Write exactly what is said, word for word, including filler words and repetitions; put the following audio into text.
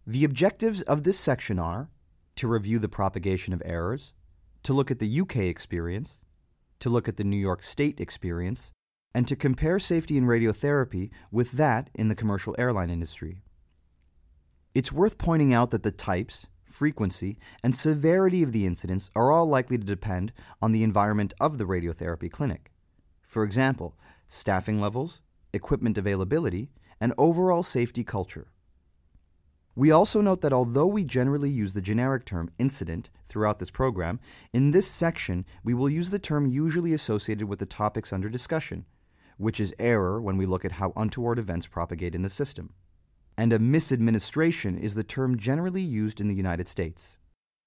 The objectives of this section are to review the propagation of errors, to look at the U K experience, to look at the New York State experience, and to compare safety in radiotherapy with that in the commercial airline industry. It's worth pointing out that the types, frequency, and severity of the incidents are all likely to depend on the environment of the radiotherapy clinic. For example, staffing levels, equipment availability, and overall safety culture. We also note that although we generally use the generic term incident throughout this program, in this section we will use the term usually associated with the topics under discussion, which is error when we look at how untoward events propagate in the system. And a misadministration is the term generally used in the United States.